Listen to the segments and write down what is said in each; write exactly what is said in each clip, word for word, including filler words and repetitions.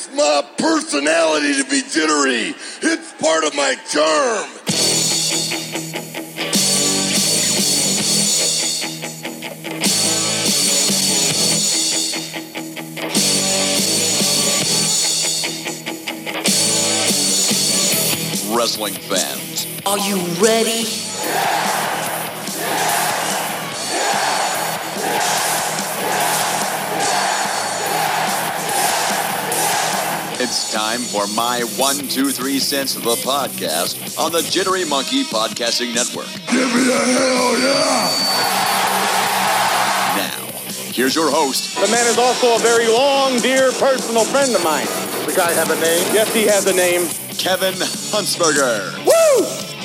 It's my personality to be jittery. It's part of my charm. Wrestling fans, are you ready? It's time for my one, two, three cents of the podcast on the Jittery Monkey Podcasting Network. Give me a hell yeah! Now, here's your host. The man is also a very long, dear personal friend of mine. The guy have a name? Yes, he has a name. Kevin Huntsberger. Woo!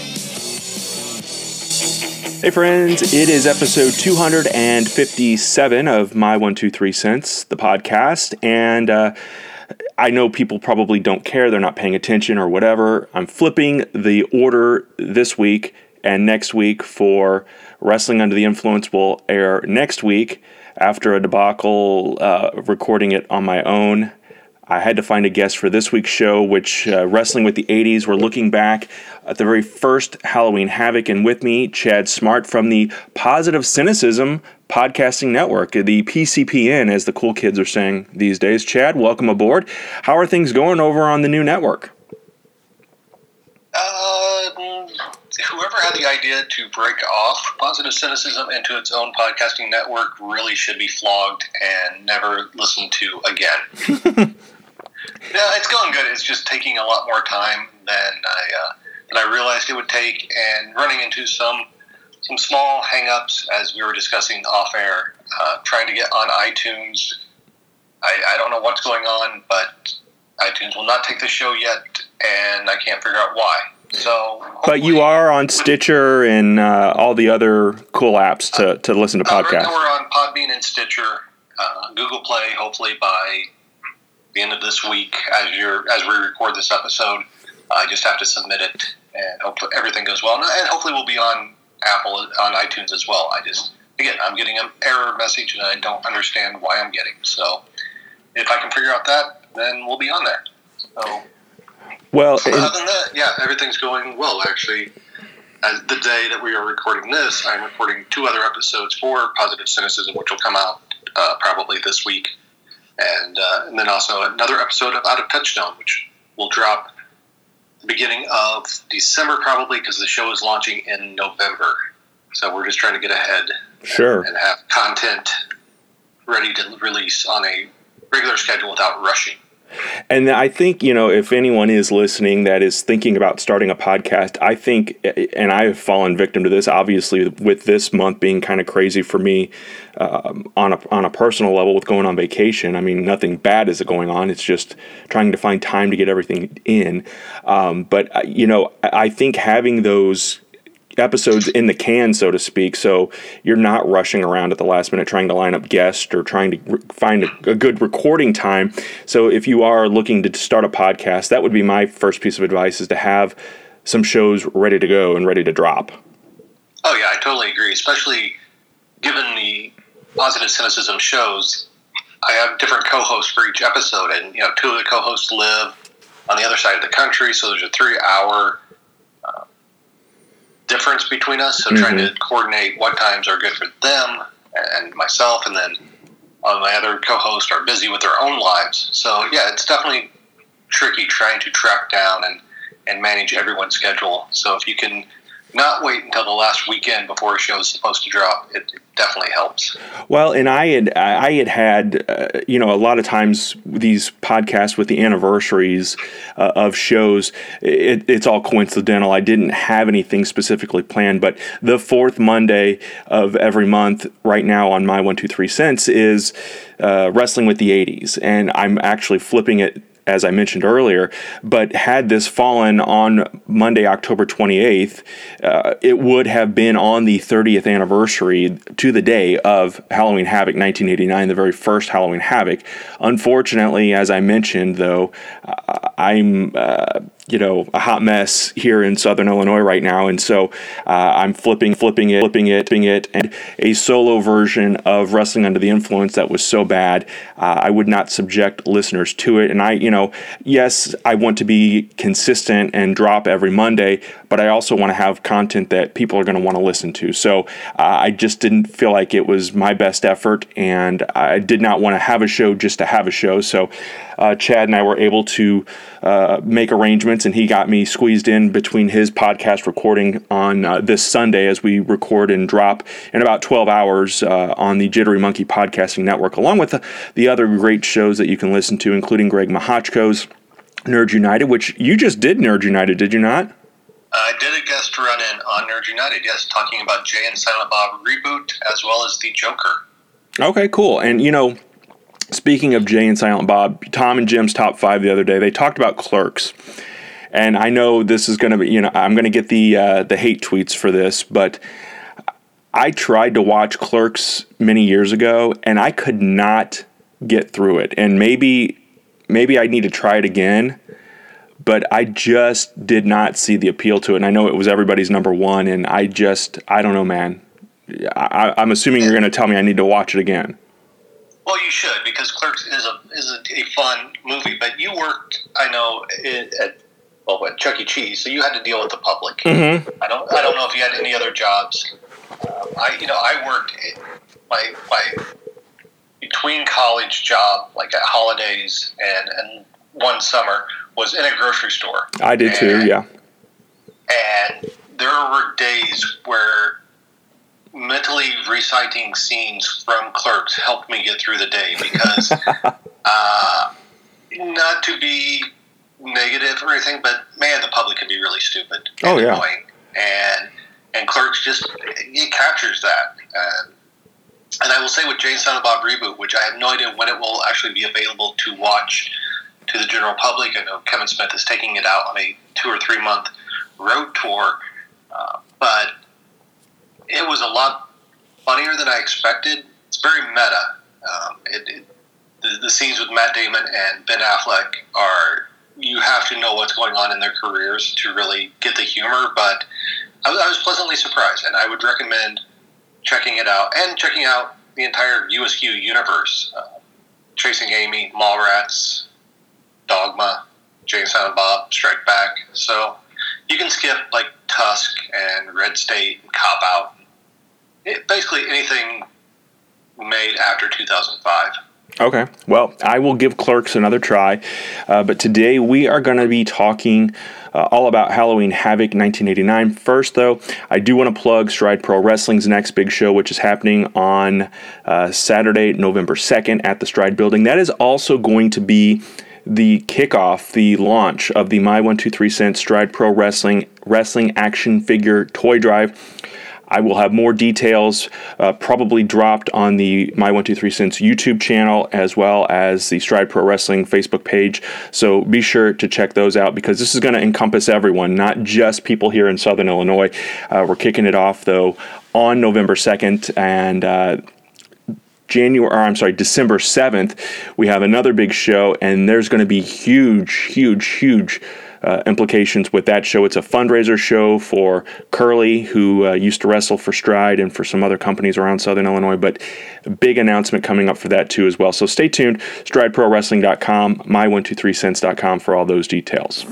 Hey friends, it is episode two hundred fifty-seven of My one two three Cents, the podcast, and uh, I know people probably don't care, they're not paying attention or whatever. I'm flipping the order this week, and next week for Wrestling Under the Influence will air next week after a debacle uh, recording it on my own. I had to find a guest for this week's show, which uh, Wrestling with the eighties. We're looking back at the very first Halloween Havoc, and with me, Chad Smart from the Positive Cynicism Podcasting Network, the P C P N, as the cool kids are saying these days. Chad, welcome aboard. How are things going over on the new network? Uh, whoever had the idea to break off Positive Cynicism into its own podcasting network really should be flogged and never listened to again. Yeah, it's going good. It's just taking a lot more time than I uh, than I realized it would take, and running into some some small hang-ups as we were discussing off air. Uh, trying to get on iTunes. I, I don't know what's going on, but iTunes will not take the show yet, and I can't figure out why. So, but you are on Stitcher and uh, all the other cool apps to, to listen to podcasts. Uh, right now we're on Podbean and Stitcher, uh, Google Play. Hopefully by the end of this week, as you're as we record this episode, I just have to submit it, and hope everything goes well. And hopefully we'll be on Apple, on iTunes as well. I just again, I'm getting an error message, and I don't understand why I'm getting. So, if I can figure out that, then we'll be on there. So. Well, other than that, yeah, everything's going well, actually. As the day that we are recording this, I'm recording two other episodes for Positive Cynicism, which will come out uh, probably this week. And, uh, and then also another episode of Out of Touchstone, which will drop the beginning of December probably, because the show is launching in November. So we're just trying to get ahead. Sure. And, and have content ready to release on a regular schedule without rushing. And I think, you know, if anyone is listening that is thinking about starting a podcast, I think, and I have fallen victim to this, obviously, with this month being kind of crazy for me um, on a on a personal level with going on vacation. I mean, nothing bad is going on. It's just trying to find time to get everything in. Um, but, you know, I think having those episodes in the can, so to speak, so you're not rushing around at the last minute trying to line up guests or trying to re- find a, a good recording time. So if you are looking to start a podcast, that would be my first piece of advice, is to have some shows ready to go and ready to drop. Oh yeah, I totally agree, especially given the Positive Cynicism shows. I have different co-hosts for each episode, and you know, two of the co-hosts live on the other side of the country, so there's a three-hour uh, difference between us, so mm-hmm. trying to coordinate what times are good for them and myself, and then uh, my other co-hosts are busy with their own lives. So yeah, it's definitely tricky trying to track down and, and manage everyone's schedule. So if you can not wait until the last weekend before a show is supposed to drop, it, it definitely helps. Well, and I had I had had uh, you know, a lot of times these podcasts with the anniversaries uh, of shows, it, it's all coincidental. I didn't have anything specifically planned, but the fourth Monday of every month right now on My one two three Cents is uh, Wrestling with the eighties, and I'm actually flipping it, as I mentioned earlier, but had this fallen on Monday, October twenty-eighth, uh, it would have been on the thirtieth anniversary to the day of Halloween Havoc nineteen eighty-nine, the very first Halloween Havoc. Unfortunately, as I mentioned, though, uh, I'm, uh, you know, a hot mess here in Southern Illinois right now. And so uh, I'm flipping, flipping it, flipping it, flipping it, and a solo version of Wrestling Under the Influence that was so bad, uh, I would not subject listeners to it. And I, you know, yes, I want to be consistent and drop every Monday, but I also want to have content that people are going to want to listen to. So uh, I just didn't feel like it was my best effort, and I did not want to have a show just to have a show. So uh, Chad and I were able to uh, make arrangements, and he got me squeezed in between his podcast recording on uh, this Sunday as we record and drop in about twelve hours uh, on the Jittery Monkey Podcasting Network, along with the, the other great shows that you can listen to, including Greg Mahochko's Nerd United, which you just did Nerd United, did you not? I did a guest run-in on Nerd United, yes, talking about Jay and Silent Bob Reboot as well as the Joker. Okay, cool. And, you know, speaking of Jay and Silent Bob, Tom and Jim's Top five the other day, they talked about Clerks. And I know this is going to be, you know, I'm going to get the uh, the hate tweets for this, but I tried to watch Clerks many years ago, and I could not get through it. And maybe maybe I need to try it again, but I just did not see the appeal to it. And I know it was everybody's number one, and I just, I don't know, man. I, I'm assuming you're going to tell me I need to watch it again. Well, you should, because Clerks is a is a, a fun movie. But you worked, I know, at well at Chuck E. Cheese, so you had to deal with the public. Mm-hmm. I don't I don't know if you had any other jobs. Um, I you know I worked my my between college job, like at holidays and and one summer, was in a grocery store. I did and, too, yeah. And there were days where mentally reciting scenes from Clerks helped me get through the day because, uh, not to be negative or anything, but man, the public can be really stupid and oh, yeah. annoying. And, and Clerks just, it captures that. Um, and I will say with Jay and Silent Bob Reboot, which I have no idea when it will actually be available to watch to the general public. I know Kevin Smith is taking it out on a two or three month road tour, uh, but it was a lot funnier than I expected. It's very meta. Um, it, it, the, the scenes with Matt Damon and Ben Affleck are, you have to know what's going on in their careers to really get the humor, but I, I was pleasantly surprised, and I would recommend checking it out and checking out the entire U S Q universe. Uh, Chasing Amy, Mallrats, Dogma, Jay and Silent Bob, Strike Back. So you can skip like Tusk and Red State and Cop Out. It, basically anything made after two thousand five. Okay. Well, I will give Clerks another try. Uh, but today we are going to be talking uh, all about Halloween Havoc nineteen eighty-nine. First, though, I do want to plug Stride Pro Wrestling's next big show, which is happening on uh, Saturday, November second at the Stride Building. That is also going to be the kickoff, the launch of the My one two three Cents Stride Pro Wrestling Wrestling Action Figure Toy Drive. I will have more details uh, probably dropped on the My one two three Cents YouTube channel as well as the Stride Pro Wrestling Facebook page. So be sure to check those out because this is going to encompass everyone, not just people here in Southern Illinois. Uh, we're kicking it off, though, on November second, and uh, January, or I'm sorry, December seventh, we have another big show, and there's going to be huge, huge, huge Uh, implications with that show. It's a fundraiser show for Curly, who uh, used to wrestle for Stride and for some other companies around Southern Illinois, but a big announcement coming up for that too as well. So stay tuned, stride pro wrestling dot com, my one two three cents dot com for all those details.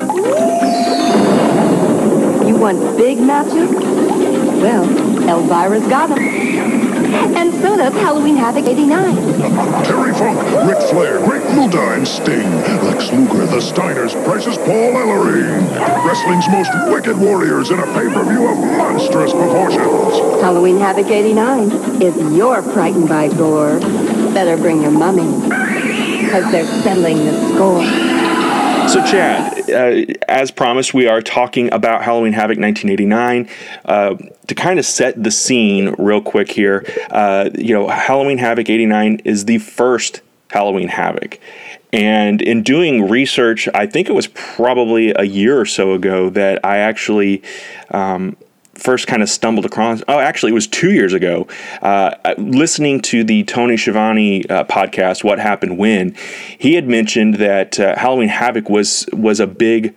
You want big matches? Well, Elvira's got them. And so does Halloween Havoc eighty-nine. Terry Funk, Ric Flair, Great Muta, and Sting. Lex Luger, the Steiners, Precious Paul Ellering. Wrestling's most wicked warriors in a pay-per-view of monstrous proportions. Halloween Havoc eighty-nine. If you're frightened by gore, better bring your mummy. Because they're settling the score. So, Chad, uh, as promised, we are talking about Halloween Havoc nineteen eighty-nine. Uh, to kind of set the scene real quick here, uh, you know, Halloween Havoc eighty-nine is the first Halloween Havoc. And in doing research, I think it was probably a year or so ago that I actually um, first kind of stumbled across, oh, actually, it was two years ago, uh, listening to the Tony Schiavone uh, podcast, What Happened When. He had mentioned that uh, Halloween Havoc was was a big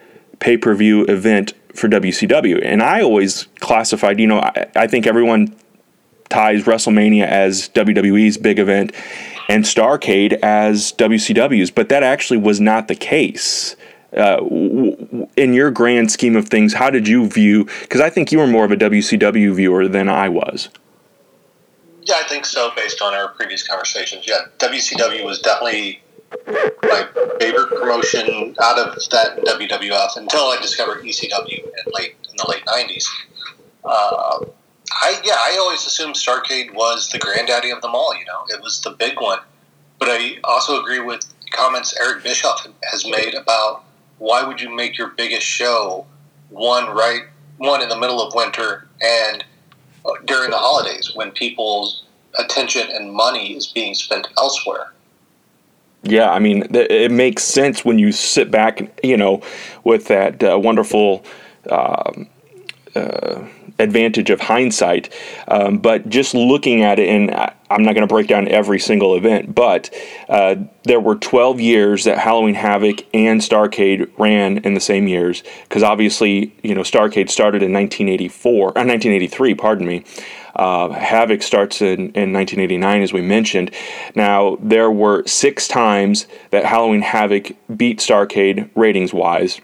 pay-per-view event for W C W. And I always classified, you know, I, I think everyone ties WrestleMania as W W E's big event and Starrcade as W C W's, but that actually was not the case. Uh, w- in your grand scheme of things, how did you view, because I think you were more of a W C W viewer than I was. Yeah, I think so, based on our previous conversations. Yeah, W C W was definitely my favorite promotion out of that W W F until I discovered E C W in late in the late nineties. Uh, I yeah, I always assumed Starrcade was the granddaddy of them all. You know, it was the big one. But I also agree with comments Eric Bischoff has made about why would you make your biggest show one right one in the middle of winter and during the holidays when people's attention and money is being spent elsewhere. Yeah, I mean, it makes sense when you sit back, you know, with that uh, wonderful um, uh, advantage of hindsight. Um, but just looking at it, and I'm not going to break down every single event, but uh, there were twelve years that Halloween Havoc and Starrcade ran in the same years, because obviously, you know, Starrcade started in nineteen eighty-four, or nineteen eighty-three, pardon me. Uh, Havoc starts in, in nineteen eighty-nine, as we mentioned. Now, there were six times that Halloween Havoc beat Starrcade ratings-wise.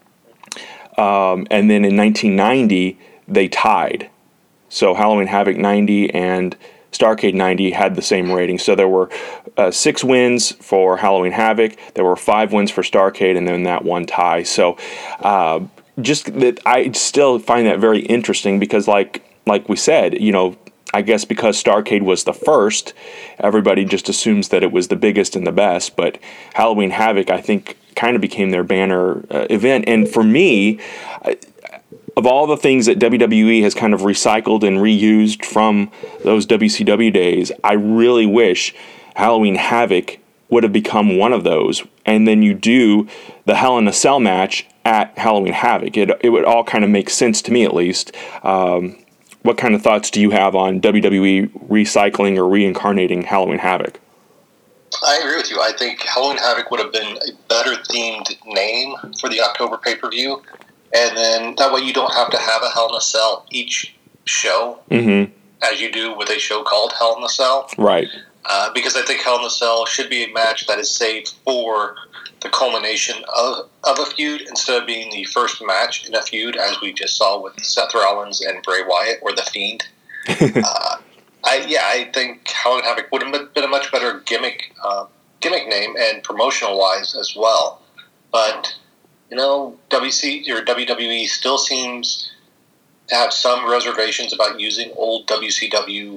Um, and then in nineteen ninety, they tied. So Halloween Havoc ninety and Starrcade ninety had the same rating. So there were uh, six wins for Halloween Havoc, there were five wins for Starrcade, and then that one tie. So uh, just that, I still find that very interesting because, like like we said, you know, I guess because Starrcade was the first, everybody just assumes that it was the biggest and the best. But Halloween Havoc, I think, kind of became their banner uh, event. And for me, I, of all the things that W W E has kind of recycled and reused from those W C W days, I really wish Halloween Havoc would have become one of those. And then you do the Hell in a Cell match at Halloween Havoc. It, it would all kind of make sense to me, at least. Um, what kind of thoughts do you have on W W E recycling or reincarnating Halloween Havoc? I agree with you. I think Halloween Havoc would have been a better themed name for the October pay-per-view. And then that way you don't have to have a Hell in a Cell each show, mm-hmm. as you do with a show called Hell in a Cell. Right. Uh, because I think Hell in a Cell should be a match that is saved for the culmination of, of a feud instead of being the first match in a feud, as we just saw with Seth Rollins and Bray Wyatt, or The Fiend. uh, I, yeah, I think Halloween Havoc would have been a much better gimmick uh, gimmick name and promotional-wise as well. But, you know, W C or W W E still seems to have some reservations about using old W C W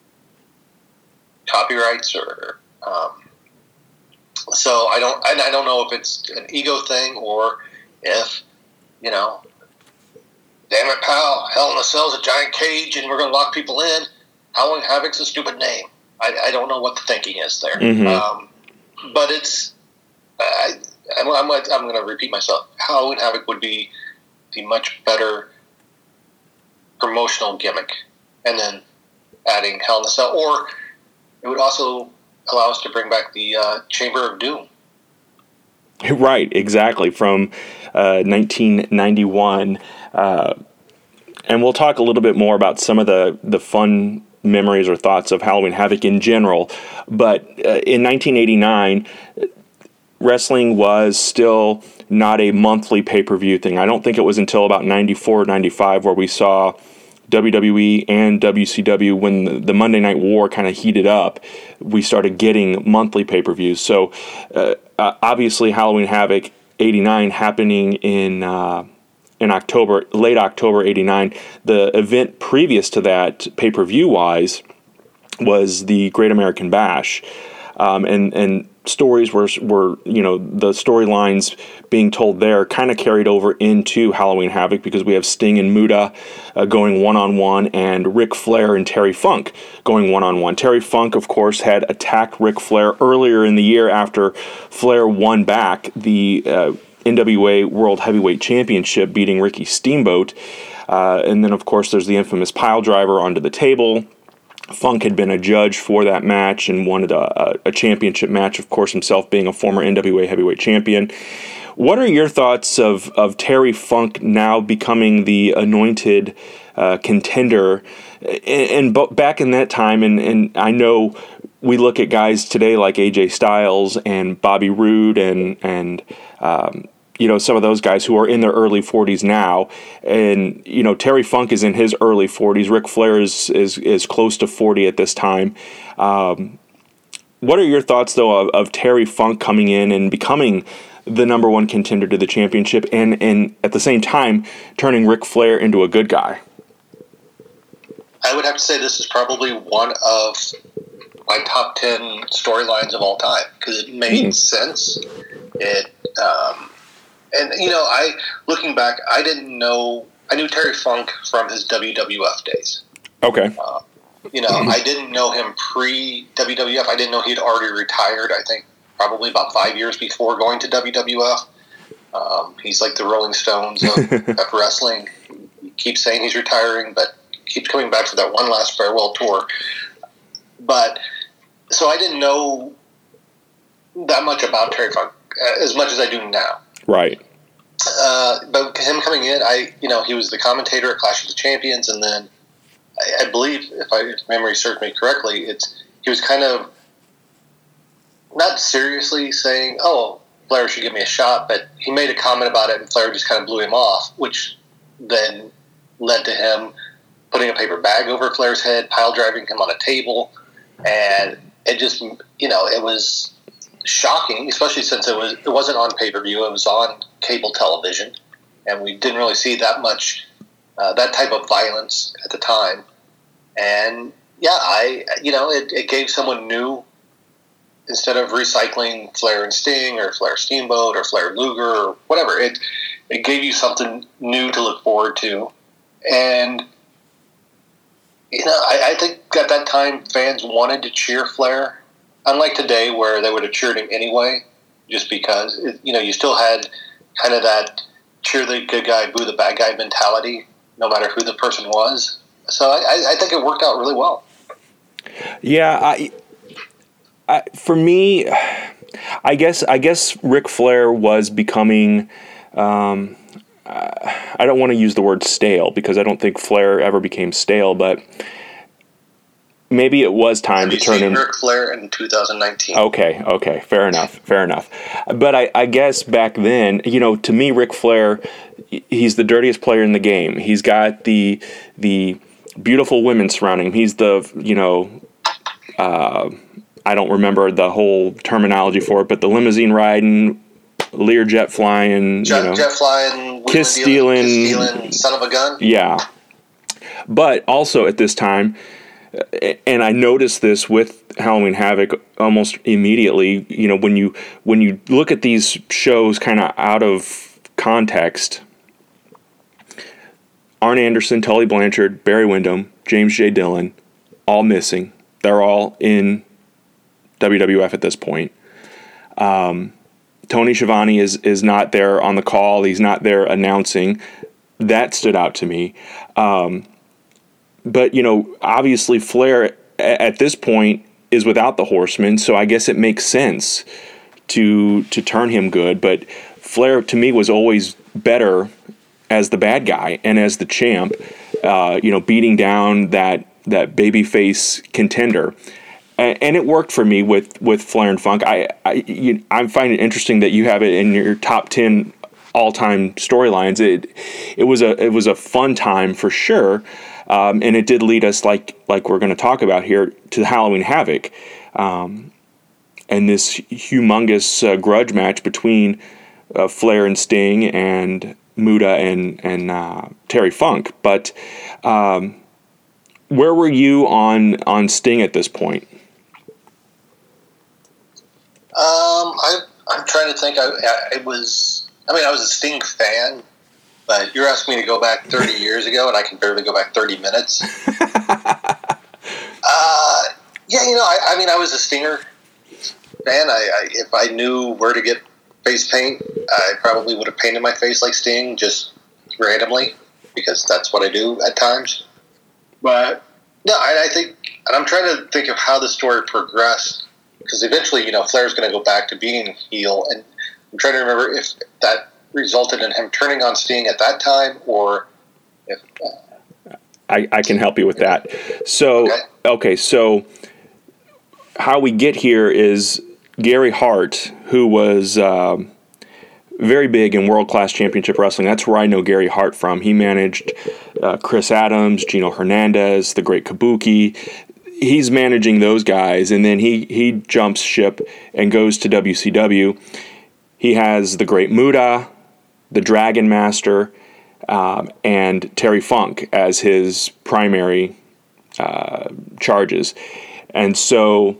copyrights or... Um, So I don't, I don't know if it's an ego thing or if, you know, damn it, pal, Hell in a Cell's a giant cage and we're going to lock people in. Halloween Havoc's a stupid name. I, I don't know what the thinking is there. Mm-hmm. Um, but it's, I, I'm, I'm, I'm going to repeat myself. Halloween Havoc would be the much better promotional gimmick, and then adding Hell in a Cell, or it would also allow us to bring back the uh, Chamber of Doom. Right, exactly, from uh, nineteen ninety-one. Uh, and we'll talk a little bit more about some of the, the fun memories or thoughts of Halloween Havoc in general. But uh, in nineteen eighty-nine, wrestling was still not a monthly pay-per-view thing. I don't think it was until about ninety-four, ninety-five where we saw W W E and W C W, when the, the Monday Night War kind of heated up, we started getting monthly pay-per-views. So uh, obviously Halloween Havoc eighty-nine happening in uh, in October, late October eighty-nine. The event previous to that, pay-per-view wise, was the Great American Bash. Um, and, and stories were, were, you know, the storylines being told there kind of carried over into Halloween Havoc, because we have Sting and Muta uh, going one-on-one, and Ric Flair and Terry Funk going one-on-one. Terry Funk, of course, had attacked Ric Flair earlier in the year after Flair won back the uh, N W A World Heavyweight Championship, beating Ricky Steamboat. Uh, and then, of course, there's the infamous pile driver onto the table. Funk had been a judge for that match and wanted a, a championship match, of course, himself being a former N W A heavyweight champion. What are your thoughts of, of Terry Funk now becoming the anointed uh, contender? And, and back in that time, and, and I know we look at guys today like A J Styles and Bobby Roode and and um, you know, some of those guys who are in their early forties now, and you know, Terry Funk is in his early forties. Ric Flair is is, is close to forty at this time. Um, what are your thoughts though of, of Terry Funk coming in and becoming the number one contender to the championship, and and at the same time turning Ric Flair into a good guy? I would have to say this is probably one of my top ten storylines of all time because it made mm. sense. It, um, and you know, I looking back, I didn't know. I knew Terry Funk from his W W F days. Okay. Uh, you know, mm. I didn't know him pre W W F. I didn't know he'd already retired. I think probably about five years before going to W W F. Um, he's like the Rolling Stones of, of wrestling. He keeps saying he's retiring, but keeps coming back for that one last farewell tour. But so I didn't know that much about Terry Funk, as much as I do now. Right. Uh, but him coming in, I you know he was the commentator at Clash of the Champions, and then I, I believe, if I if memory serves me correctly, it's he was kind of not seriously saying, "Oh, Flair should give me a shot," but he made a comment about it, and Flair just kind of blew him off, which then led to him putting a paper bag over Flair's head, pile driving him on a table, and it just, you know, it was shocking, especially since it was it wasn't on pay-per-view, it was on cable television, and we didn't really see that much, uh, that type of violence at the time. And yeah, I, you know, it, it gave someone new, instead of recycling Flair and Sting or Flair Steamboat or Flair Luger or whatever, it it gave you something new to look forward to. And you know, I, I think at that time fans wanted to cheer Flair, unlike today where they would have cheered him anyway, just because. It, you know, you still had kind of that cheer the good guy, boo the bad guy mentality, no matter who the person was. So I, I think it worked out really well. Yeah, I, I, for me, I guess I guess Ric Flair was becoming. Um, I don't want to use the word stale because I don't think Flair ever became stale, but maybe it was time Have to you turn seen him. Ric Flair in two thousand nineteen. Okay, okay, fair enough, fair enough. But I, I guess back then, you know, to me, Ric Flair, he's the dirtiest player in the game. He's got the the beautiful women surrounding him. He's the, you know, uh, I don't remember the whole terminology for it, but the limousine riding, Learjet flying, jet, you know, jet flying, kiss stealing, kiss stealing, son of a gun. Yeah. But also at this time, and I noticed this with Halloween Havoc almost immediately, you know, when you when you look at these shows kind of out of context, Arn Anderson, Tully Blanchard, Barry Windham, James J. Dillon, all missing. They're all in W W F at this point. Um, Tony Schiavone is is not there on the call. He's not there announcing. That stood out to me. Um, but, you know, obviously Flair at this point is without the Horsemen, so I guess it makes sense to to turn him good. But Flair, to me, was always better as the bad guy and as the champ, uh, you know, beating down that that babyface contender. And it worked for me with, with Flair and Funk. I I, you, I find it interesting that you have it in your top ten all time storylines. It it was a it was a fun time for sure, um, and it did lead us like like we're going to talk about here to Halloween Havoc, um, and this humongous uh, grudge match between uh, Flair and Sting and Muta and and uh, Terry Funk. But um, where were you on on Sting at this point? Um, I, I'm trying to think. I, I was, I mean, I was a Sting fan, but you're asking me to go back thirty years ago, and I can barely go back thirty minutes. uh, yeah, you know, I, I mean, I was a Stinger fan. I, I, if I knew where to get face paint, I probably would have painted my face like Sting, just randomly, because that's what I do at times. But no, I, I think, and I'm trying to think of how the story progressed. Because eventually, you know, Flair's going to go back to being heel, and I'm trying to remember if that resulted in him turning on Sting at that time, or if... Uh, I, I can help you with that. So, okay. okay, so how we get here is Gary Hart, who was um, very big in world-class championship wrestling. That's where I know Gary Hart from. He managed uh, Chris Adams, Gino Hernandez, the Great Kabuki. He's managing those guys, and then he, he jumps ship and goes to W C W. He has the Great Muta, the Dragon Master, um, and Terry Funk as his primary uh, charges. And so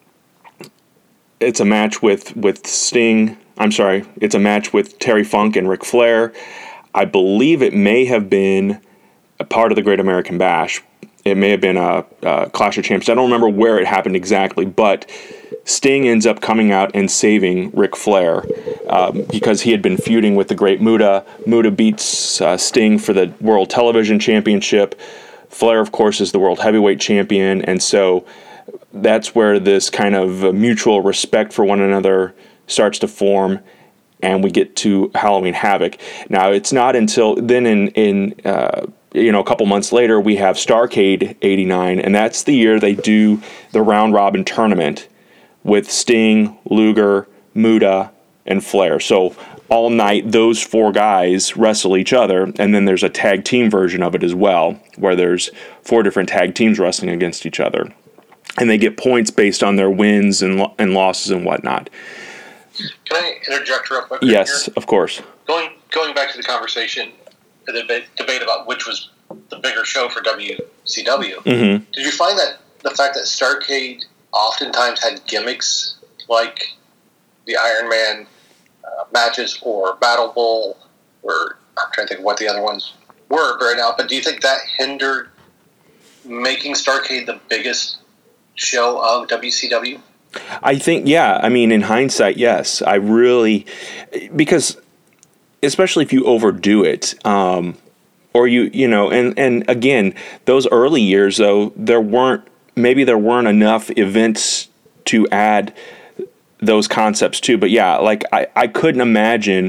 it's a match with, with Sting. I'm sorry, it's a match with Terry Funk and Ric Flair. I believe it may have been a part of the Great American Bash. It may have been a, a Clash of Champions. I don't remember where it happened exactly, but Sting ends up coming out and saving Ric Flair um, because he had been feuding with the Great Muta. Muta beats uh, Sting for the World Television Championship. Flair, of course, is the World Heavyweight Champion, and so that's where this kind of mutual respect for one another starts to form, and we get to Halloween Havoc. Now, it's not until then in... in uh, you know, a couple months later, we have Starrcade eighty-nine, and that's the year they do the round-robin tournament with Sting, Luger, Muta, and Flair. So all night, those four guys wrestle each other, and then there's a tag team version of it as well, where there's four different tag teams wrestling against each other. And they get points based on their wins and, lo- and losses and whatnot. Can I interject real quick? Yes, here? Of course. Going, going back to the conversation, the debate, debate about which was the bigger show for W C W. Mm-hmm. Did you find that the fact that Starrcade oftentimes had gimmicks like the Iron Man uh, matches or Battle Bowl, or I'm trying to think of what the other ones were right now, but do you think that hindered making Starrcade the biggest show of W C W? I think, yeah. I mean, in hindsight, yes. I really, because especially if you overdo it, um, or you, you know, and, and again, those early years, though, there weren't, maybe there weren't enough events to add those concepts to. But yeah, like I, I couldn't imagine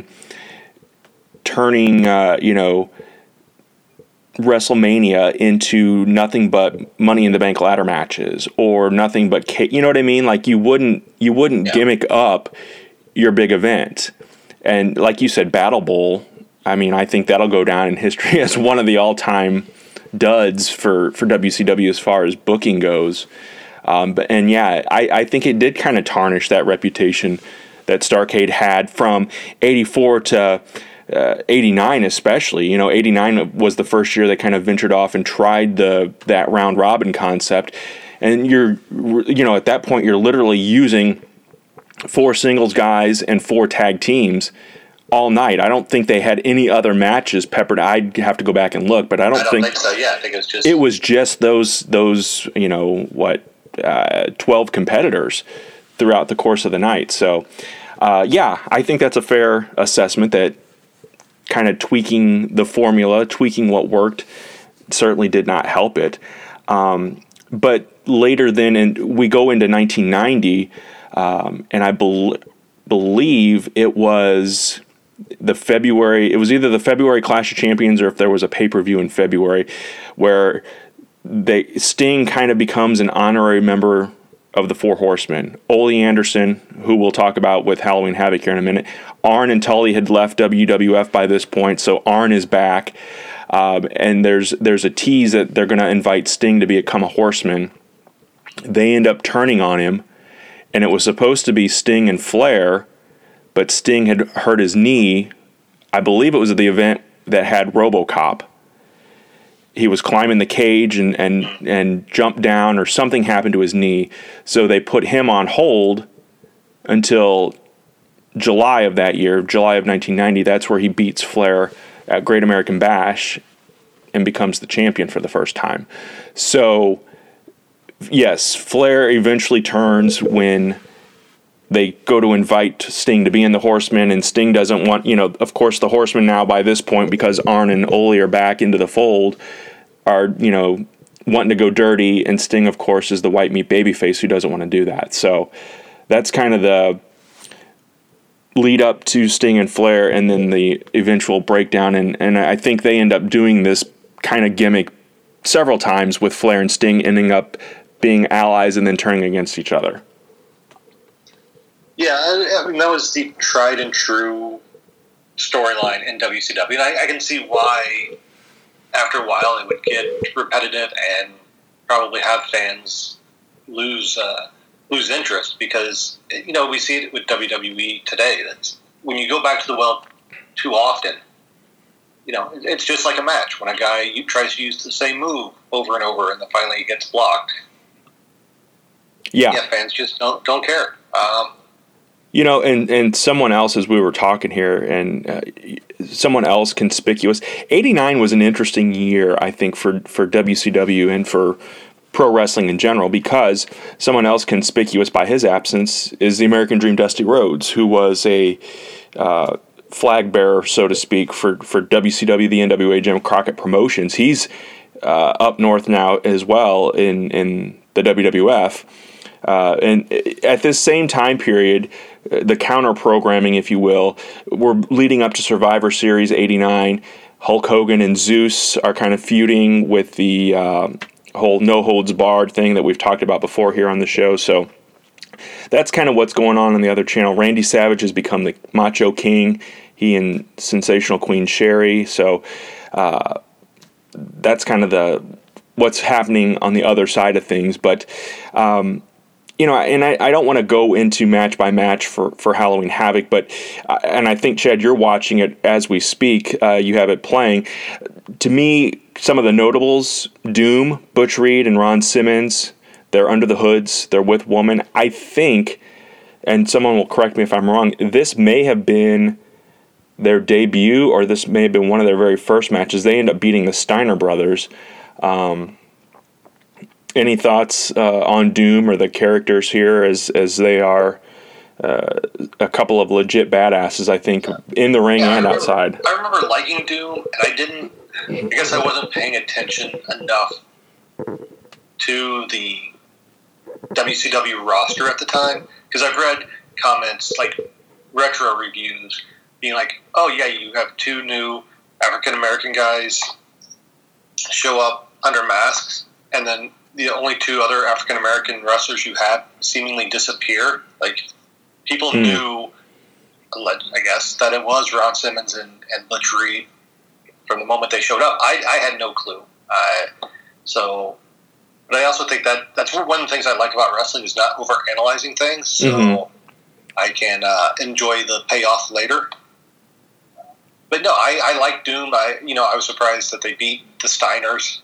turning, uh, you know, WrestleMania into nothing but Money in the Bank ladder matches or nothing but, ca- you know what I mean? Like you wouldn't, you wouldn't yeah. gimmick up your big event. And like you said, Battle Bowl, I mean, I think that'll go down in history as one of the all-time duds for, for W C W as far as booking goes. Um, but and yeah, I, I think it did kind of tarnish that reputation that Starrcade had from eighty-four to uh, eighty-nine, especially. You know, eighty-nine was the first year they kind of ventured off and tried the that round robin concept. And you're, you know, at that point, you're literally using four singles guys and four tag teams all night. I don't think they had any other matches peppered. I'd have to go back and look, but I don't, I don't think, think so. Yeah, I think it was just it was just those those you know what uh, twelve competitors throughout the course of the night. So uh, yeah, I think that's a fair assessment that kind of tweaking the formula, tweaking what worked, certainly did not help it. Um, but later then, and we go into nineteen ninety, um, and I bel- believe it was the February, it was either the February Clash of Champions or if there was a pay-per-view in February where they Sting kind of becomes an honorary member of the Four Horsemen. Ole Anderson, who we'll talk about with Halloween Havoc here in a minute. Arn and Tully had left W W F by this point, so Arn is back. Um, and there's there's a tease that they're going to invite Sting to become a Horseman. They end up turning on him, and it was supposed to be Sting and Flair, but Sting had hurt his knee. I believe it was at the event that had RoboCop. He was climbing the cage and, and, and jumped down, or something happened to his knee. So they put him on hold until July of that year, July of nineteen ninety. That's where he beats Flair at Great American Bash and becomes the champion for the first time. So, yes, Flair eventually turns when they go to invite Sting to be in the Horsemen, and Sting doesn't want, you know, of course the Horsemen now by this point, because Arn and Ole are back into the fold, are, you know, wanting to go dirty, and Sting, of course, is the white meat babyface who doesn't want to do that. So that's kind of the lead up to Sting and Flair, and then the eventual breakdown. And, and I think they end up doing this kind of gimmick several times with Flair and Sting ending up being allies and then turning against each other. Yeah, I mean, that was the tried and true storyline in W C W. And I, I can see why, after a while, it would get repetitive and probably have fans lose uh, lose interest, because, you know, we see it with W W E today. That's when you go back to the well too often, you know, it's just like a match. When a guy tries to use the same move over and over, and then finally he gets blocked. Yeah, yeah, fans just don't don't care. Um, You know, and, and someone else, as we were talking here, and uh, someone else conspicuous. eighty-nine was an interesting year, I think, for, for W C W and for pro wrestling in general, because someone else conspicuous by his absence is the American Dream Dusty Rhodes, who was a uh, flag bearer, so to speak, for, for W C W, the N W A, Jim Crockett Promotions. He's uh, up north now as well in, in the W W F. Uh, and at this same time period, the counter programming, if you will, we're leading up to Survivor Series eighty-nine. Hulk Hogan and Zeus are kind of feuding with the uh, whole no holds barred thing that we've talked about before here on the show. So that's kind of what's going on on the other channel. Randy Savage has become the Macho King. He and Sensational Queen Sherry. So uh, that's kind of the what's happening on the other side of things. But um, You know, and I, I don't want to go into match by match for, for Halloween Havoc, but, uh, and I think, Chad, you're watching it as we speak. Uh, you have it playing. To me, some of the notables, Doom, Butch Reed, and Ron Simmons, they're under the hoods. They're with Woman. I think, and someone will correct me if I'm wrong, this may have been their debut, or this may have been one of their very first matches. They end up beating the Steiner brothers. Um, Any thoughts uh, on Doom or the characters here, as as they are uh, a couple of legit badasses, I think, in the ring yeah, and I remember, outside? I remember liking Doom, and I didn't, I guess I wasn't paying attention enough to the W C W roster at the time, because I've read comments, like retro reviews, being like, oh yeah, you have two new African-American guys show up under masks, and then the only two other African-American wrestlers you had seemingly disappear. Like, people mm. knew, I guess, that it was Ron Simmons and, and Butch Reed from the moment they showed up. I, I had no clue. Uh, so, but I also think that that's one of the things I like about wrestling, is not over-analyzing things, so mm-hmm. I can uh, enjoy the payoff later. But no, I, I like Doom. I you know I was surprised that they beat the Steiners.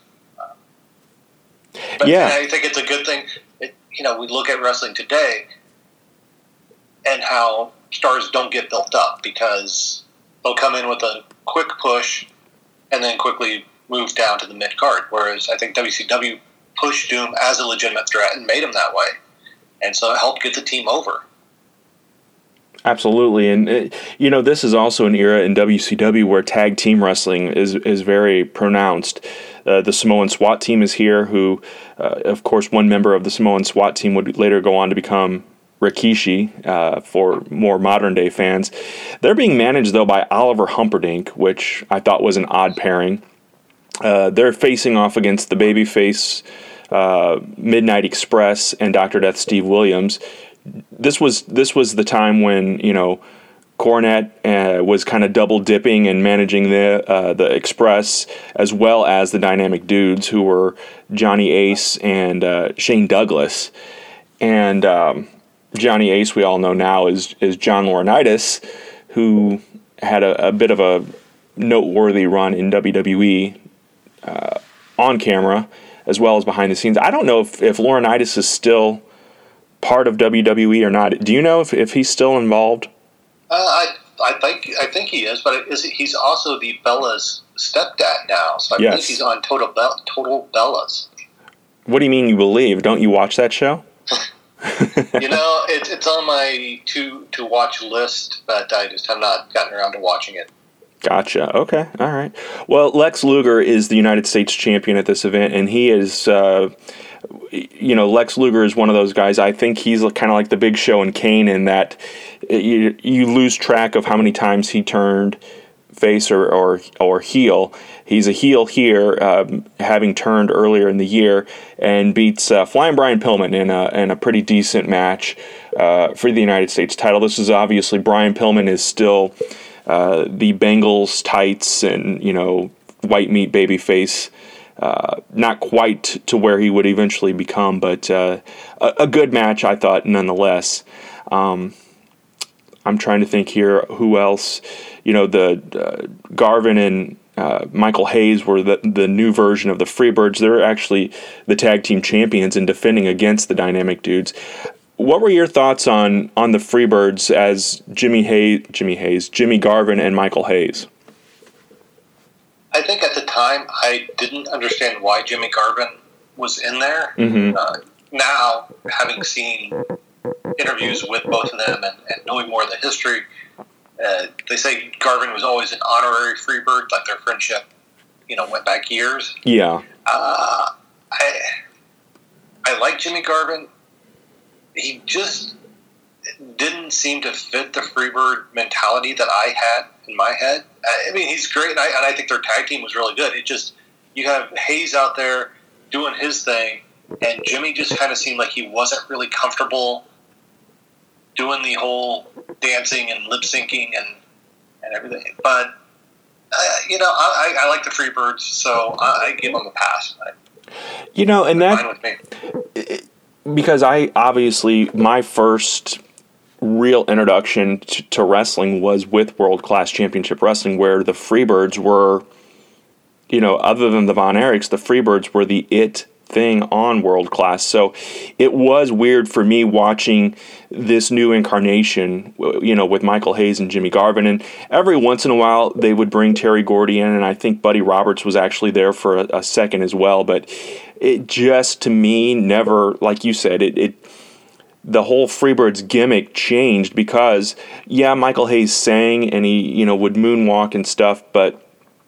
But yeah. I think it's a good thing. It, you know, we look at wrestling today and how stars don't get built up, because they'll come in with a quick push and then quickly move down to the mid card. Whereas I think W C W pushed Doom as a legitimate threat and made him that way, and so it helped get the team over. Absolutely, and it, you know, this is also an era in W C W where tag team wrestling is is very pronounced. Uh, the Samoan SWAT team is here, who, uh, of course, one member of the Samoan SWAT team would later go on to become Rikishi uh, for more modern-day fans. They're being managed, though, by Oliver Humperdinck, which I thought was an odd pairing. Uh, they're facing off against the babyface uh, Midnight Express and Doctor Death Steve Williams. This was this was the time when, you know, Cornette uh, was kind of double dipping and managing the uh, the Express, as well as the Dynamic Dudes, who were Johnny Ace and uh, Shane Douglas. And um, Johnny Ace, we all know now, is is John Laurinaitis, who had a, a bit of a noteworthy run in W W E uh, on camera as well as behind the scenes. I don't know if, if Laurinaitis is still part of W W E or not. Do you know if, if he's still involved? Uh, I I think I think he is, but is, he's also the Bella's stepdad now, so I yes. believe he's on Total Be- Total Bellas. What do you mean you believe? Don't you watch that show? You know, it's it's on my to to watch list, but I just have not gotten around to watching it. Gotcha. Okay. All right. Well, Lex Luger is the United States champion at this event, and he is, uh, you know, Lex Luger is one of those guys. I think he's kind of like the Big Show and Kane in that you, you lose track of how many times he turned face or, or, or heel. He's a heel here, um, having turned earlier in the year, and beats uh, Flying Brian Pillman in a, in a pretty decent match uh, for the United States title. This is obviously, Brian Pillman is still uh, the Bengals tights and, you know, white meat baby face. Uh, not quite to where he would eventually become, but uh, a, a good match, I thought, nonetheless. Um, I'm trying to think here who else. You know, the uh, Garvin and uh, Michael Hayes were the, the new version of the Freebirds. They're actually the tag team champions and defending against the Dynamic Dudes. What were your thoughts on on the Freebirds as Jimmy Hayes, Jimmy Hayes, Jimmy Garvin, and Michael Hayes? I think at the time I didn't understand why Jimmy Garvin was in there. Mm-hmm. Uh, now, having seen interviews with both of them and, and knowing more of the history, uh, they say Garvin was always an honorary Freebird, like their friendship, you know, went back years. Yeah. Uh, I I like Jimmy Garvin. He just didn't seem to fit the Freebird mentality that I had in my head. I mean, he's great, and I, and I think their tag team was really good. It just, you have Hayes out there doing his thing, and Jimmy just kind of seemed like he wasn't really comfortable doing the whole dancing and lip syncing and, and everything. But, uh, you know, I, I like the Freebirds, so I, I give them a pass. You know, and that, fine with me. Because I obviously, my first real introduction to, to wrestling was with World Class Championship Wrestling, where the Freebirds were, you know, other than the Von Erichs, the Freebirds were the it thing on World Class. So it was weird for me watching this new incarnation, you know, with Michael Hayes and Jimmy Garvin. And every once in a while they would bring Terry Gordy in, and I think Buddy Roberts was actually there for a, a second as well. But it just, to me, never, like you said, it, it the whole Freebirds gimmick changed because, yeah, Michael Hayes sang and he, you know, would moonwalk and stuff, but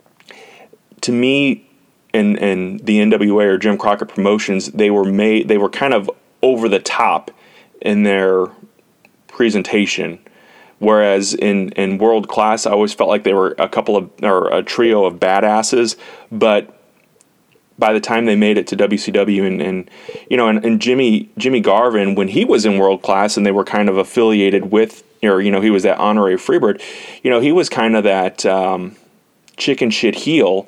to me, and and the N W A or Jim Crockett Promotions, they were made, they were kind of over the top in their presentation. Whereas in, in World Class, I always felt like they were a couple of, or a trio of badasses, but by the time they made it to W C W and, and you know, and, and Jimmy Jimmy Garvin, when he was in World Class and they were kind of affiliated with, or, you know, he was that honorary Freebird, you know, he was kind of that um, chicken shit heel,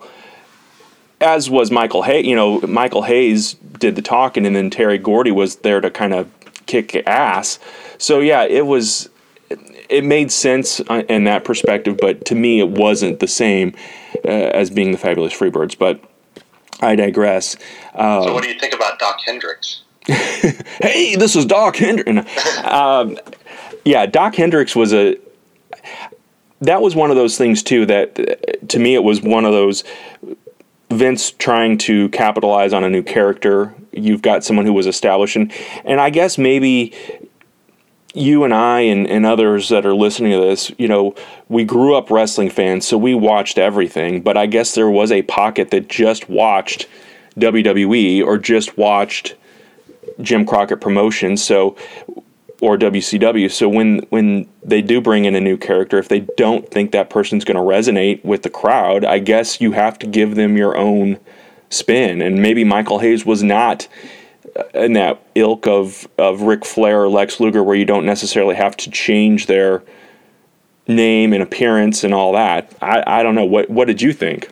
as was Michael Hayes. You know, Michael Hayes did the talking, and then Terry Gordy was there to kind of kick ass. So, yeah, it was, it made sense in that perspective, but to me it wasn't the same uh, as being the Fabulous Freebirds. But I digress. Uh, so what do you think about Doc Hendricks? Hey, this is Doc Hendricks. um, yeah, Doc Hendricks was a... That was one of those things, too, that to me it was one of those... Vince trying to capitalize on a new character. You've got someone who was established. And, and I guess maybe you and I and, and others that are listening to this, you know, we grew up wrestling fans, so we watched everything. But I guess there was a pocket that just watched W W E or just watched Jim Crockett Promotions, so or W C W. So when when they do bring in a new character, if they don't think that person's going to resonate with the crowd, I guess you have to give them your own spin. And maybe Michael Hayes was not in that ilk of, of Ric Flair or Lex Luger, where you don't necessarily have to change their name and appearance and all that. I, I don't know. What what did you think?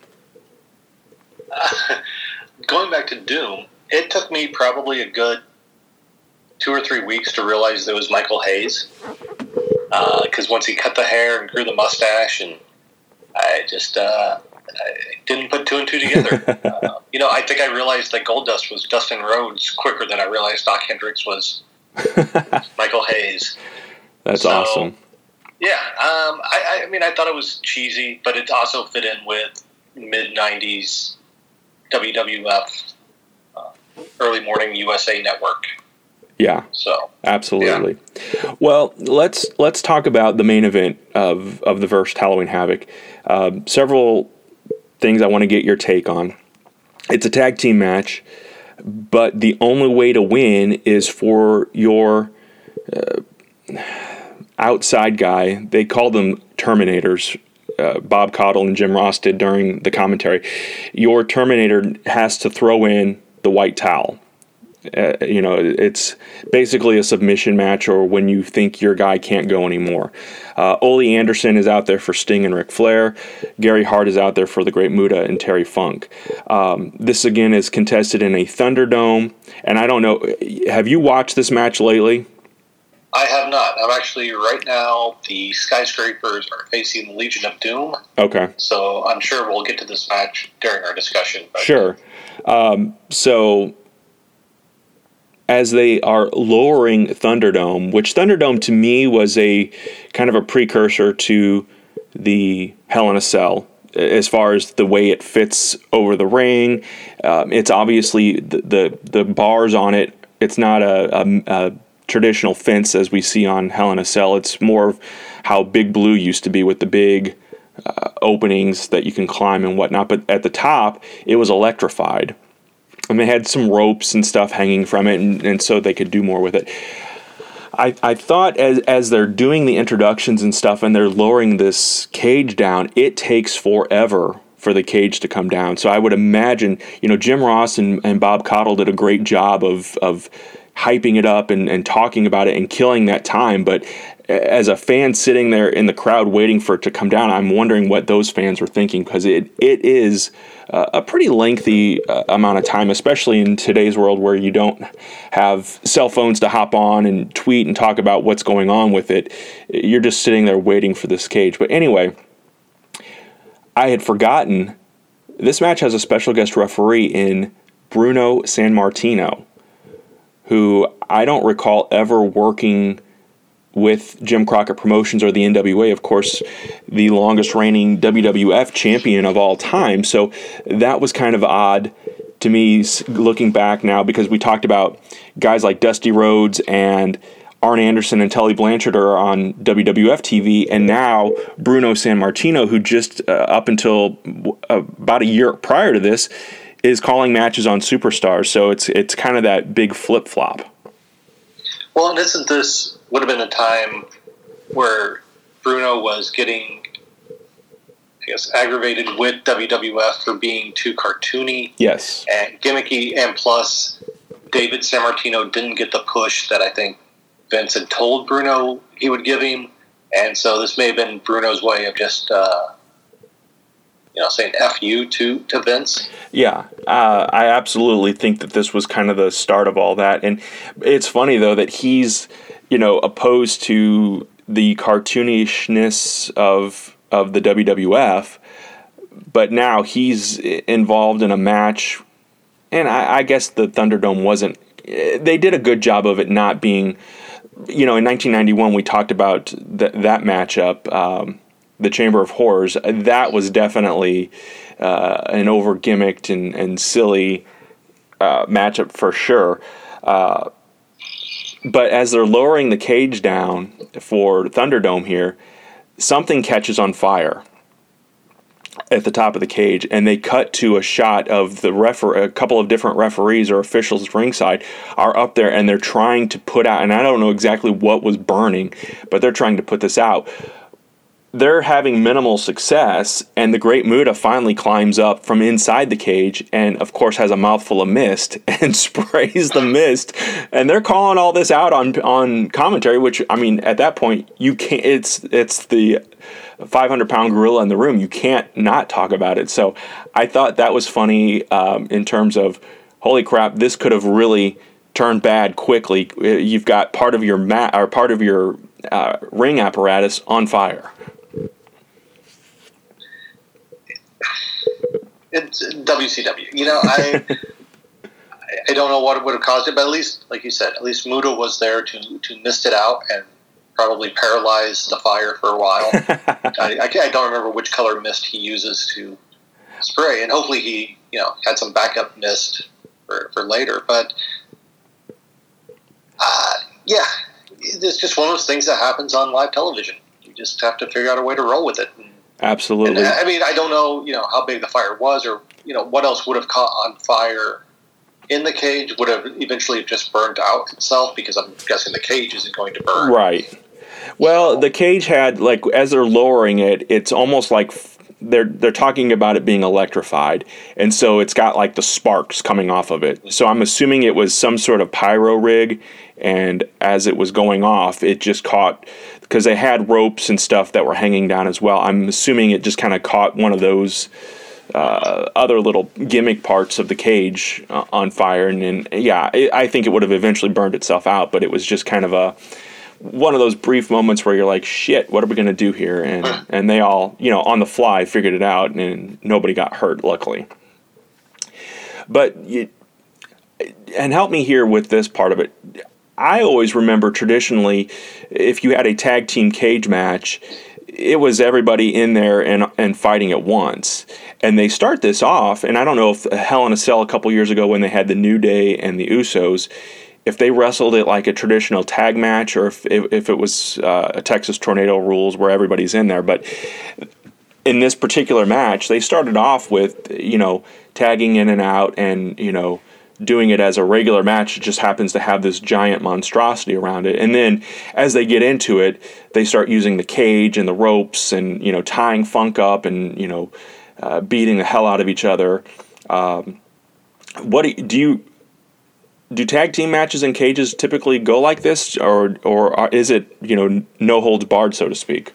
Uh, going back to Doom, it took me probably a good two or three weeks to realize it was Michael Hayes. Because uh, once he cut the hair and grew the mustache, and I just uh, I didn't put two and two together. uh, you know, I think I realized that Goldust was Dustin Rhodes quicker than I realized Doc Hendricks was Michael Hayes. That's so, awesome. Yeah, um, I, I mean, I thought it was cheesy, but it also fit in with mid nineties W W F, uh, early morning U S A Network. Yeah. So absolutely. Yeah. Well, let's let's talk about the main event of of the first Halloween Havoc. Um, several things I want to get your take on. It's a tag team match, but the only way to win is for your uh, outside guy. They call them Terminators. Uh, Bob Caudle and Jim Ross did during the commentary. Your Terminator has to throw in the white towel. Uh, you know, it's basically a submission match, or when you think your guy can't go anymore. Uh, Ole Anderson is out there for Sting and Ric Flair. Gary Hart is out there for the Great Muta and Terry Funk. Um, this, again, is contested in a Thunderdome. And I don't know, have you watched this match lately? I have not. I'm actually, right now, the Skyscrapers are facing the Legion of Doom. Okay. So I'm sure we'll get to this match during our discussion. But sure. Um, so... as they are lowering Thunderdome, which Thunderdome to me was a kind of a precursor to the Hell in a Cell as far as the way it fits over the ring. Um, it's obviously the, the the bars on it. It's not a, a, a traditional fence as we see on Hell in a Cell. It's more of how Big Blue used to be with the big uh, openings that you can climb and whatnot. But at the top, it was electrified. And they had some ropes and stuff hanging from it, and, and so they could do more with it. I, I thought as as they're doing the introductions and stuff, and they're lowering this cage down, it takes forever for the cage to come down. So I would imagine, you know, Jim Ross and, and Bob Caudle did a great job of of hyping it up and, and talking about it and killing that time. But as a fan sitting there in the crowd waiting for it to come down, I'm wondering what those fans were thinking, because it it is uh, a pretty lengthy uh, amount of time, especially in today's world where you don't have cell phones to hop on and tweet and talk about what's going on with it. You're just sitting there waiting for this cage. But anyway, I had forgotten this match has a special guest referee in Bruno Sammartino, who I don't recall ever working with Jim Crockett Promotions or the N W A, of course, the longest reigning W W F champion of all time. So that was kind of odd to me looking back now, because we talked about guys like Dusty Rhodes and Arn Anderson and Tully Blanchard are on W W F T V, and now Bruno Sammartino, who just uh, up until uh, about a year prior to this is calling matches on Superstars. So it's it's kind of that big flip-flop. Well, and isn't this would have been a time where Bruno was getting, I guess, aggravated with W W F for being too cartoony, yes, and gimmicky, and plus David Sammartino didn't get the push that I think Vince had told Bruno he would give him, and so this may have been Bruno's way of just, uh, you know, saying F you to, to Vince. Yeah, uh, I absolutely think that this was kind of the start of all that. And it's funny, though, that he's, you know, opposed to the cartoonishness of of the W W F, but now he's involved in a match, and I, I guess the Thunderdome wasn't, they did a good job of it not being, you know, in nineteen ninety-one we talked about th- that matchup, um, the Chamber of Horrors. That was definitely uh, an over gimmicked and, and silly uh, matchup for sure. Uh, but as they're lowering the cage down for Thunderdome here, something catches on fire at the top of the cage, and they cut to a shot of the refer- a couple of different referees or officials ringside are up there, and they're trying to put out, and I don't know exactly what was burning, but they're trying to put this out. They're having minimal success, and the Great Muta finally climbs up from inside the cage and, of course, has a mouthful of mist and sprays the mist. And they're calling all this out on on commentary, which, I mean, at that point, you can't. It's it's the five hundred pound gorilla in the room. You can't not talk about it. So I thought that was funny um, in terms of, holy crap, this could have really turned bad quickly. You've got part of your mat or part of your uh, ring apparatus on fire. It's W C W. You know, I I don't know what would have caused it, but at least, like you said, at least Muta was there to, to mist it out and probably paralyze the fire for a while. I, I, I don't remember which color mist he uses to spray, and hopefully he, you know, had some backup mist for, for later. But Uh, yeah, it's just one of those things that happens on live television. You just have to figure out a way to roll with it. And, Absolutely. and, I mean, I don't know, you know, how big the fire was, or you know, what else would have caught on fire in the cage. Would have eventually just burned out itself, because I'm guessing the cage isn't going to burn. Right. Well, the cage had, like, as they're lowering it, it's almost like they're they're talking about it being electrified, and so it's got like the sparks coming off of it. So I'm assuming it was some sort of pyro rig, and as it was going off, it just caught, because they had ropes and stuff that were hanging down as well. I'm assuming it just kind of caught one of those uh, other little gimmick parts of the cage uh, on fire, and, and yeah, it, I think it would have eventually burned itself out, but it was just kind of a one of those brief moments where you're like, shit, what are we going to do here? And and they all, you know, on the fly figured it out, and nobody got hurt, luckily. But, you, and help me here with this part of it. I always remember traditionally, if you had a tag team cage match, it was everybody in there and and fighting at once. And they start this off, and I don't know if Hell in a Cell a couple years ago when they had the New Day and the Usos, if they wrestled it like a traditional tag match, or if if, if it was uh, a Texas Tornado rules where everybody's in there. But in this particular match, they started off with, you know, tagging in and out and, you know, doing it as a regular match. It just happens to have this giant monstrosity around it. And then as they get into it, they start using the cage and the ropes and, you know, tying Funk up and, you know, uh, beating the hell out of each other. Um, what do you... Do you Do tag team matches in cages typically go like this, or or is it, you know, no holds barred, so to speak?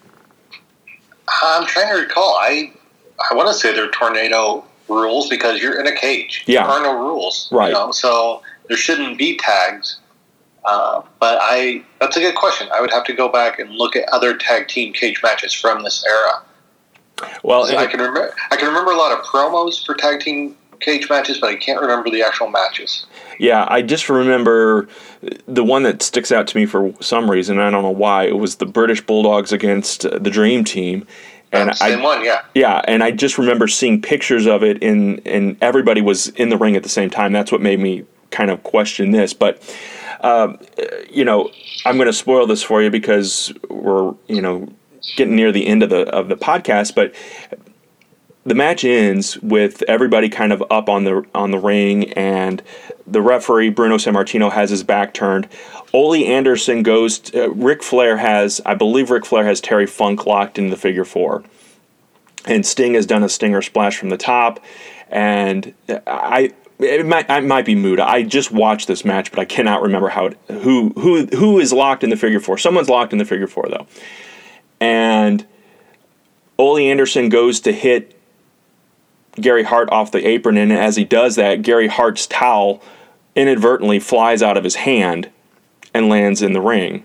I'm trying to recall. I I want to say they're tornado rules, because you're in a cage. Yeah. There are no rules. Right. You know, so there shouldn't be tags. Uh, but I that's a good question. I would have to go back and look at other tag team cage matches from this era. Well, so I can remember I can remember a lot of promos for tag team cage matches, but I can't remember the actual matches. Yeah, I just remember the one that sticks out to me for some reason. I don't know why. It was the British Bulldogs against uh, the Dream Team, and um, same I, one, yeah, yeah, and I just remember seeing pictures of it, in, and everybody was in the ring at the same time. That's what made me kind of question this. But uh, you know, I'm going to spoil this for you because we're, you know, getting near the end of the of the podcast, but the match ends with everybody kind of up on the on the ring, and the referee, Bruno Sammartino, has his back turned. Ole Anderson goes to, uh, Ric Flair has, I believe Ric Flair has Terry Funk locked in the figure four. And Sting has done a stinger splash from the top, and I it might I might be Muda. I just watched this match, but I cannot remember how it, who who who is locked in the figure four. Someone's locked in the figure four though. And Ole Anderson goes to hit Gary Hart off the apron, and as he does that, Gary Hart's towel inadvertently flies out of his hand and lands in the ring.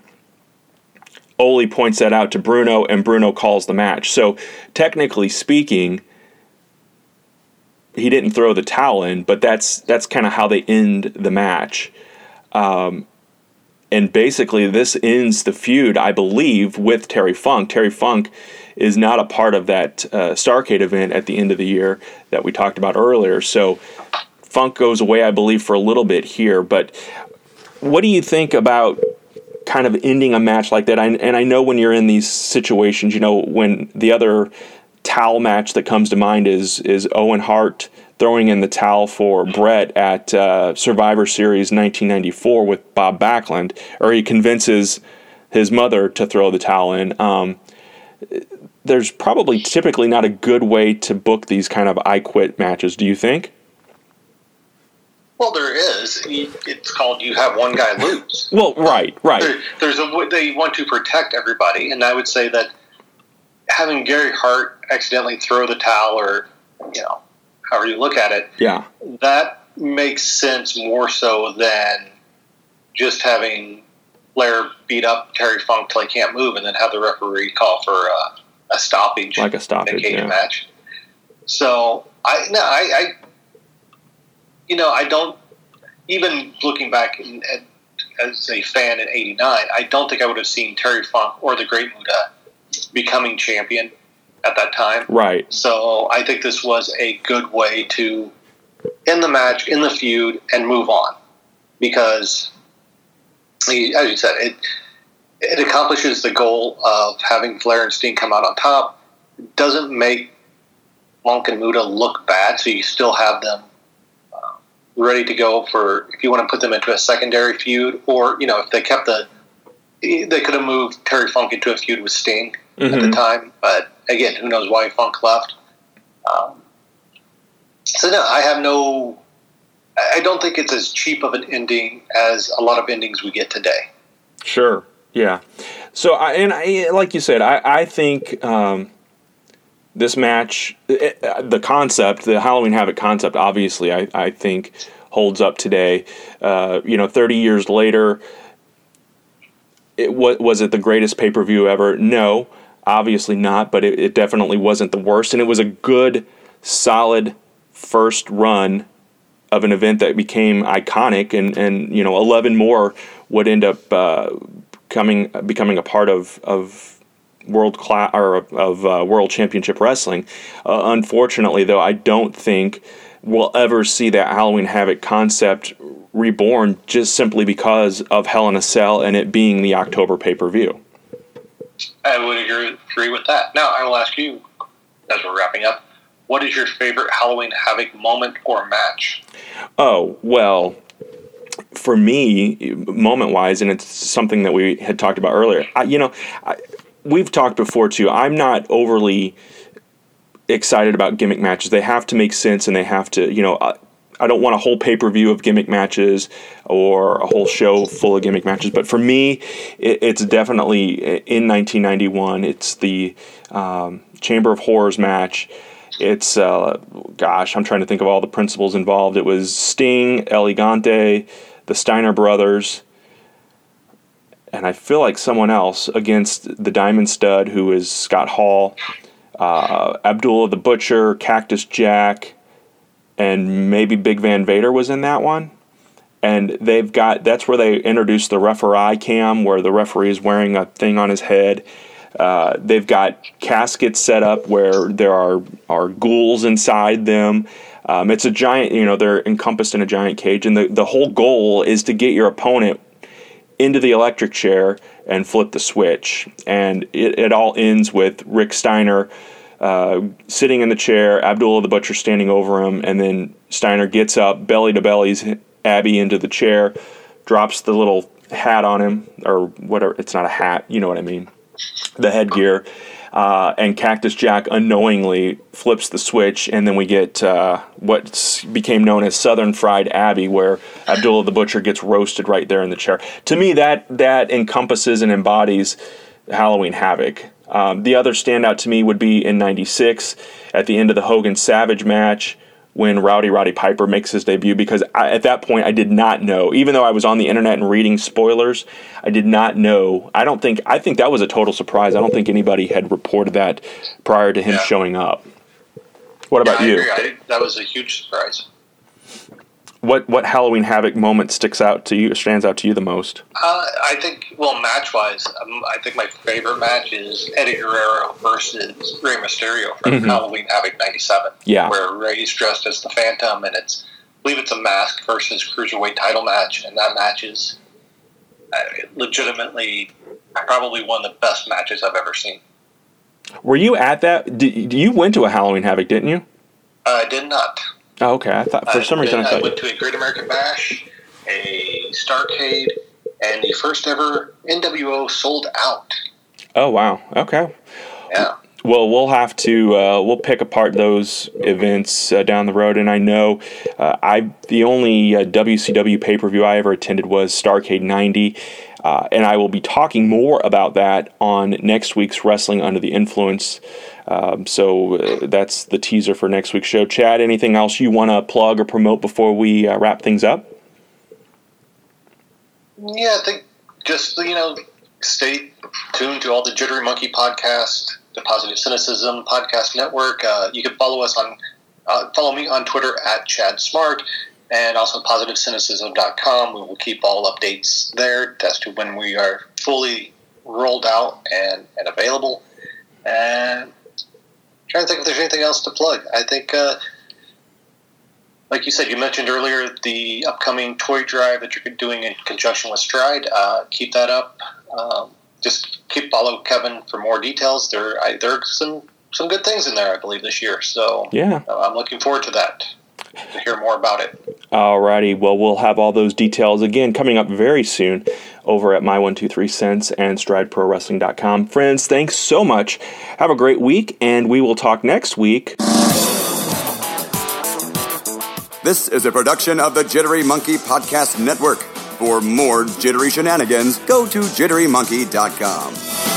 Ole points that out to Bruno, and Bruno calls the match. So technically speaking, he didn't throw the towel in, but that's that's kind of how they end the match. Um, and basically this ends the feud, I believe, with Terry Funk. Terry Funk is not a part of that uh, Starrcade event at the end of the year that we talked about earlier. So Funk goes away, I believe, for a little bit here. But what do you think about kind of ending a match like that? I, and I know when you're in these situations, you know, when the other towel match that comes to mind is is Owen Hart throwing in the towel for Brett at uh, Survivor Series nineteen ninety-four with Bob Backlund, or he convinces his mother to throw the towel in. Um, there's probably typically not a good way to book these kind of I Quit matches, do you think? Well, there is. It's called you have one guy lose. Well, right, right. There, there's a they want to protect everybody, and I would say that having Gary Hart accidentally throw the towel, or you know, however you look at it, yeah, that makes sense more so than just having Flair beat up Terry Funk till he can't move, and then have the referee call for a, a stoppage, like a stoppage, in a cage yeah. match. So I no, I, I, you know, I don't. Even looking back in, at, as a fan in eighty-nine, I don't think I would have seen Terry Funk or the Great Muta becoming champion at that time. Right. So I think this was a good way to end the match, end the feud, and move on, because as you said, it it accomplishes the goal of having Flair and Sting come out on top. It doesn't make Monk and Muta look bad, so you still have them uh, ready to go for if you want to put them into a secondary feud, or you know if they kept the they could have moved Terry Funk into a feud with Sting mm-hmm. at the time, but again, who knows why Funk left. Um, so no, I have no. I don't think it's as cheap of an ending as a lot of endings we get today. Sure. Yeah. So, I, and I, like you said, I, I think um, this match, it, the concept, the Halloween Havoc concept, obviously, I, I think holds up today. Uh, you know, thirty years later, it was, was it the greatest pay-per-view ever? No, obviously not, but it, it definitely wasn't the worst. And it was a good, solid first run of an event that became iconic, and, and you know, eleven more would end up uh, coming becoming a part of of world class or of uh, World Championship Wrestling. Uh, unfortunately, though, I don't think we'll ever see that Halloween Havoc concept reborn, just simply because of Hell in a Cell and it being the October pay per view. I would agree, agree with that. Now, I will ask you, as we're wrapping up, what is your favorite Halloween Havoc moment or match? Oh, well, for me, moment-wise, and it's something that we had talked about earlier, I, you know, I, we've talked before, too. I'm not overly excited about gimmick matches. They have to make sense, and they have to, you know, I, I don't want a whole pay-per-view of gimmick matches or a whole show full of gimmick matches. But for me, it, it's definitely in nineteen ninety-one. It's the um, Chamber of Horrors match. It's, uh, gosh, I'm trying to think of all the principals involved. It was Sting, El Gigante, the Steiner brothers, and I feel like someone else against the Diamond Stud, who is Scott Hall, uh, Abdullah the Butcher, Cactus Jack, and maybe Big Van Vader was in that one. And they've got, that's where they introduced the referee cam, where the referee is wearing a thing on his head. Uh, they've got caskets set up where there are, are ghouls inside them. Um, it's a giant, you know, they're encompassed in a giant cage. And the, the whole goal is to get your opponent into the electric chair and flip the switch. And it, it all ends with Rick Steiner uh, sitting in the chair, Abdullah the Butcher standing over him, and then Steiner gets up, belly to bellies Abby into the chair, drops the little hat on him, or whatever, it's not a hat, you know what I mean. The headgear, uh, and Cactus Jack unknowingly flips the switch, and then we get uh, what became known as Southern Fried Abby, where Abdullah the Butcher gets roasted right there in the chair. To me, that that encompasses and embodies Halloween Havoc. Um, the other standout to me would be in ninety-six at the end of the Hogan Savage match, when Rowdy Roddy Piper makes his debut, because I, at that point I did not know, even though I was on the internet and reading spoilers, I did not know. I don't think, I think that was a total surprise. I don't think anybody had reported that prior to him yeah. showing up. What about yeah, I you? Agree. I, that was a huge surprise. What what Halloween Havoc moment sticks out to you, stands out to you the most? Uh, I think, well, match-wise, um, I think my favorite match is Eddie Guerrero versus Rey Mysterio from mm-hmm. Halloween Havoc ninety-seven. Yeah. Where Rey's dressed as the Phantom, and it's, I believe it's a mask versus cruiserweight title match, and that match is uh, legitimately probably one of the best matches I've ever seen. Were you at that? Did, you went to a Halloween Havoc, didn't you? Uh, I did not. Oh, okay. I thought for some reason I thought I went to a Great American Bash, a Starrcade, and the first ever N W O Sold Out. Oh wow! Okay. Yeah. Well, we'll have to uh, we'll pick apart those events uh, down the road, and I know uh, I the only uh, W C W pay per view I ever attended was Starrcade ninety. Uh, and I will be talking more about that on next week's Wrestling Under the Influence. Um, so uh, that's the teaser for next week's show. Chad, anything else you want to plug or promote before we uh, wrap things up? Yeah, I think just, you know, stay tuned to all the Jittery Monkey podcast, the Positive Cynicism Podcast Network. Uh, you can follow us on, uh, follow me on Twitter at Chad Smart. And also positive cynicism dot com. We will keep all updates there as to when we are fully rolled out and, and available. And I'm trying to think if there's anything else to plug. I think uh, like you said, you mentioned earlier the upcoming toy drive that you're doing in conjunction with Stride. Uh, keep that up. Um, just keep follow Kevin for more details. There, I, there are some some good things in there, I believe, this year. So yeah, uh, I'm looking forward to that, to hear more about it. Alrighty, well, we'll have all those details again coming up very soon over at My one two three Cents and stride pro wrestling dot com. Friends, thanks so much. Have a great week, and we will talk next week. This is a production of the Jittery Monkey Podcast Network. For more jittery shenanigans, go to jittery monkey dot com.